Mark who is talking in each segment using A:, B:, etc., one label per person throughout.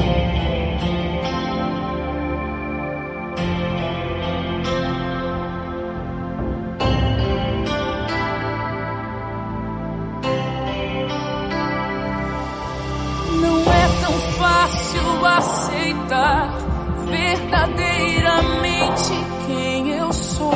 A: Fácil aceitar verdadeiramente quem eu sou.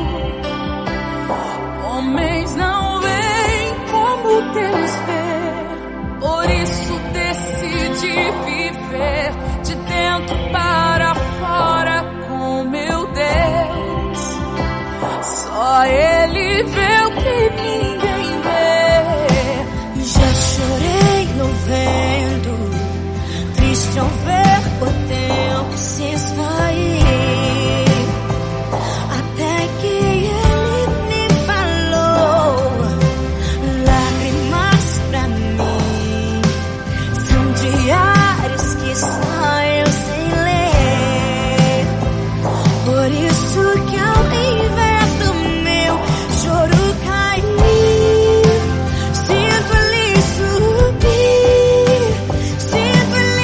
A: Homens não veem como Deus vê, por isso decidi viver de dentro para fora com meu Deus. Só Ele vê o que ninguém vê.
B: E já chorei no vento, triste ao ver o tempo se esvair, até que Ele me falou: lágrimas pra mim são diários que só eu sei ler. Por isso que ao invés do meu choro cair, sinto Ele subir, sinto Ele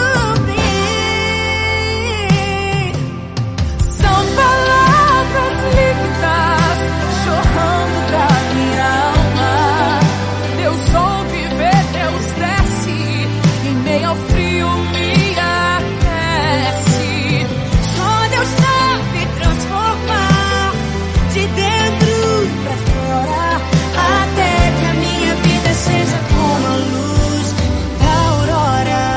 B: subir.
A: São palavras líquidas jorrando da minha alma. Deus ouve, vê, Deus desce, em meio ao frio me aquece.
B: Só Deus sabe transformar de dentro pra fora, até que a minha vida seja como a luz da aurora.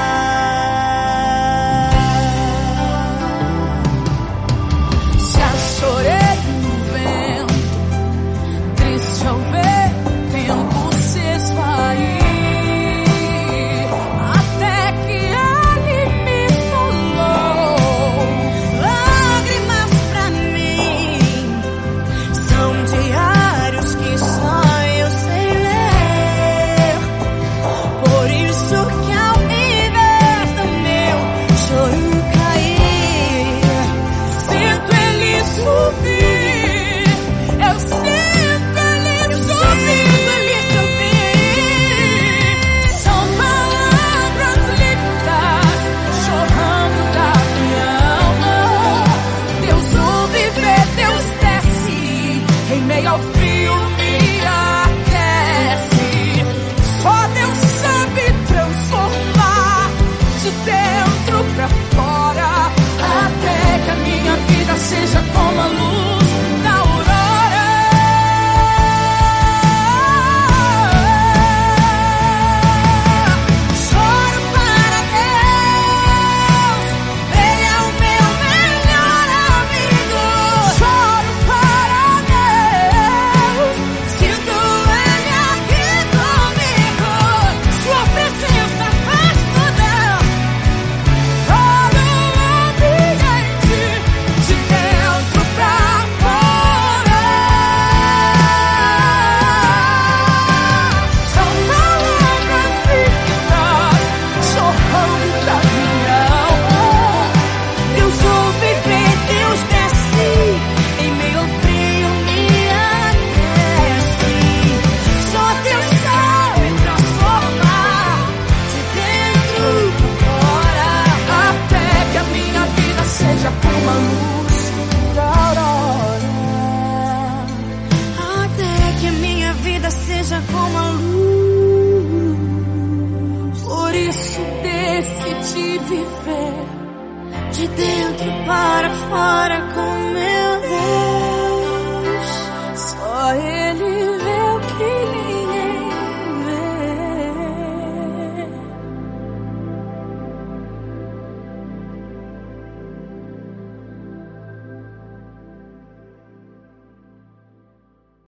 A: Já chorei no vento, triste ao ver o tempo se esvair, até que Ele me falou:
B: Lágrimas pra mim são diários que só eu sei ler. Por isso que ao invés do meu choro cair,
A: sinto Ele subir, eu sinto Ele subir. São palavras líquidas jorrando da minha alma. Deus ouve, vê, Deus desce, em meio ao frio me aquece. Só Deus sabe transformar de dentro pra fora, até que a minha vida seja como a luz da aurora.
B: choro para Deus, Ele é o meu melhor amigo.
A: Choro para Deus,
B: Sinto Ele aqui comigo, Sua presença faz tudo.
A: todo o ambiente, de dentro pra fora. São palavras líquidas jorrando da minha alma.
B: Deus ouve, vê, Deus desce, em meio ao frio me aquece. Só Deus sabe transformar de dentro pra fora,
A: Até que a minha vida seja como a luz da aurora.
B: até que a minha vida seja como a luz.
A: Por isso decidi viver
B: De dentro para fora